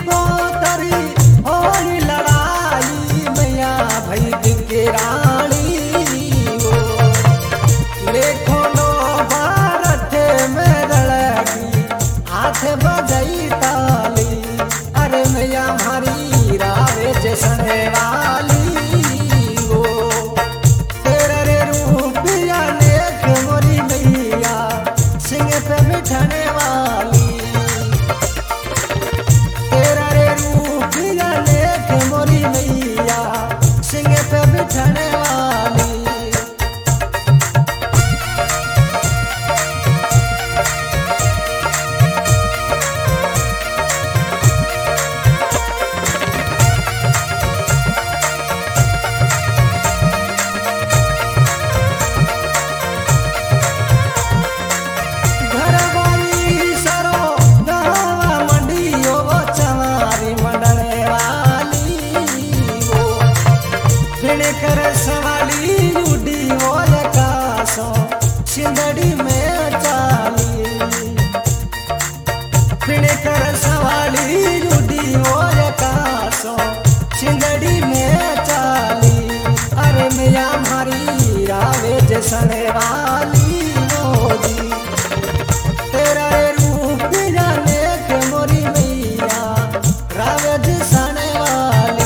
पोतरी होली लड़ाई मैया भई के रानी वो लेखो नो भारत में लड़की हाथ बजई ताली अरे मैया हमारी रावे जसने वाली वो तेरे रे रूपिया नेक मोरी मैया सिंह पे मिठने वाली तेरा रे रूपिया नेक मोरी मैया सिंह पे बिठने वाली कर सवाली उड़ी वो कासो सिंदड़ी में चाली फिर कर सवाली उड़ी वो कासो सिंदड़ी में चाली अरे मैया हमारी रावे जसने वाली मोदी तेरा रूप जाने के मोरी मैया रावे जसने वाली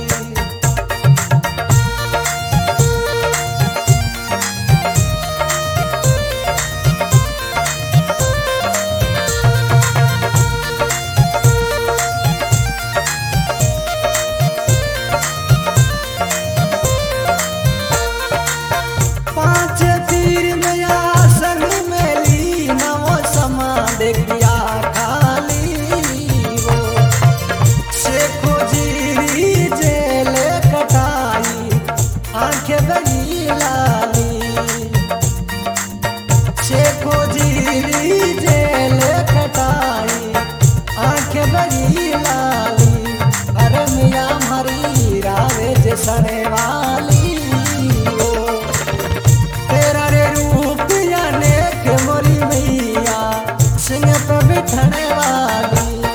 देखिया खाली वो शेखो जी जेल कटाई आंखें बड़ी लाली शेखो जी जेल कटाई आंखें बड़ी लाली अरे मियाँ हमारी रावे जसने वाली वो तेरा रे रूप जाने के मोरी मैया सिंह पे बिठने वाली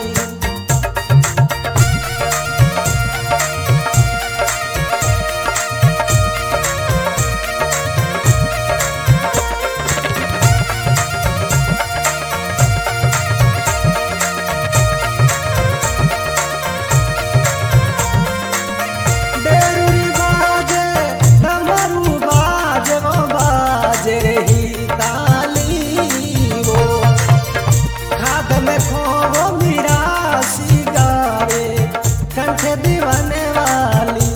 डेरुरी बाजे डमरू बाजे वो बाजे रही ताली वो खाद में खो मीरा सिगारे कंठ दीवाने वाली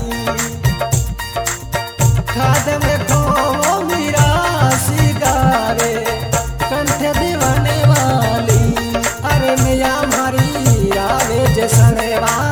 खाद में खो मीरा सिगारे कंठ दीवाने वाली अरे मैया हमारी रावे जसने वाली